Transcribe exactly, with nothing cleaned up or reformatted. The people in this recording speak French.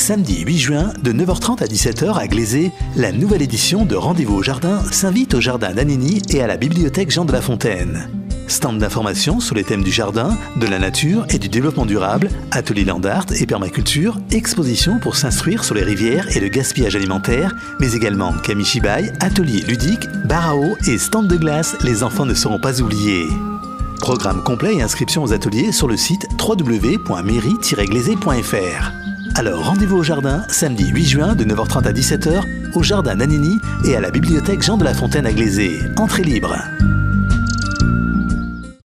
Samedi huit juin, de neuf heures trente à dix-sept heures à Glazé, la nouvelle édition de Rendez-vous au Jardin s'invite au Jardin d'Anigny et à la Bibliothèque Jean de La Fontaine. Stand d'information sur les thèmes du jardin, de la nature et du développement durable, atelier land art et permaculture, exposition pour s'instruire sur les rivières et le gaspillage alimentaire, mais également kamishibai, atelier ludique, bar à eau et stand de glace, les enfants ne seront pas oubliés. Programme complet et inscription aux ateliers sur le site w w w point mairie tiret glazé point f r. Alors rendez-vous au jardin, samedi huit juin de neuf heures trente à dix-sept heures, au Jardin d'Anigny et à la Bibliothèque Jean de La Fontaine à Glazé. Entrée libre.